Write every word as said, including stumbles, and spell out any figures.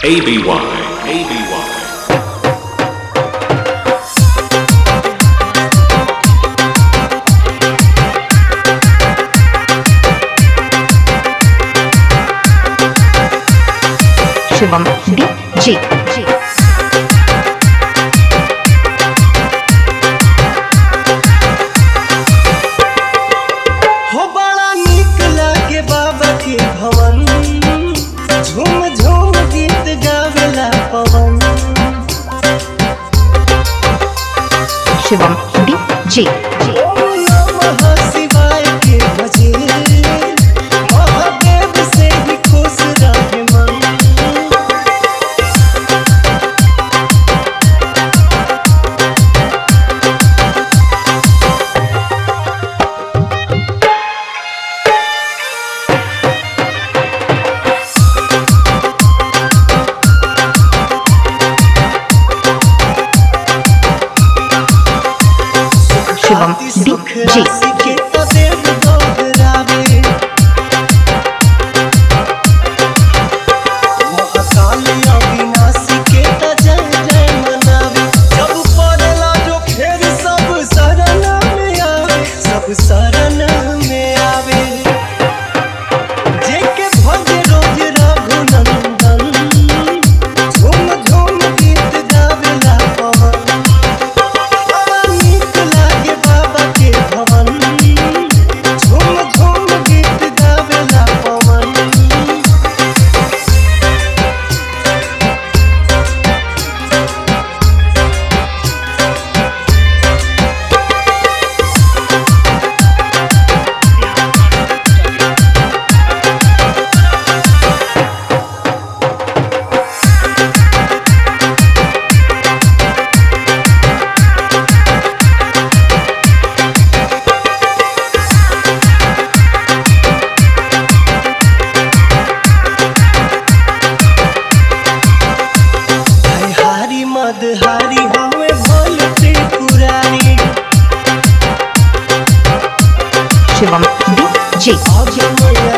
A B Y, A B Y. Shivam D J. हो बड़ा नीक लागे बाबा के भवन, झूम झूम गीत गावेला पवन। Shivam D J. ओम नमः शिवाय के भजे, महादेव से ही खुश रहे मन। Shivam D J. के तो देव दोहरावे, महाकाल अविनाशी के तो जय जय मनावे। जब पड़ला जो फेर सब शरण में आवे, सब शरण में आवे। जेके भज रोज रघुनंदन, झूम झूम गीत गावेला पवन। बड़ा नीक लागे बाबा के भवन, झूम झूम गीत गावेला पवन। हारी मदहारी हमें भोल त्रिपुरारी, Shivam D J. अब मैया